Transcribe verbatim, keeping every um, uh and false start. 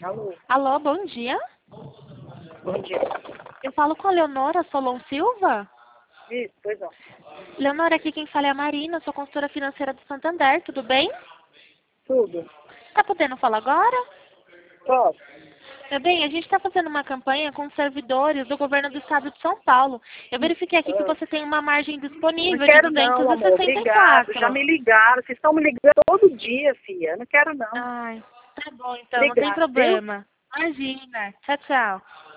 Alô, Alô, bom dia. bom dia. Eu falo com a Leonora Solon Silva. Isso, pois não. Leonora, aqui quem fala é a Marina, sou consultora financeira do Santander, tudo bem? Tudo. Tá podendo falar agora? Posso? Meu bem, a gente está fazendo uma campanha com servidores do governo do estado de São Paulo. Eu verifiquei aqui que Ah, você tem uma margem Não disponível de quero duzentos não, e amor. sessenta e Obrigado. Já quatro. me ligaram. Vocês estão me ligando todo dia, filha. Não quero não. Ai, tá bom então, não tem Obrigado, viu? problema. Imagina. Tchau, tchau.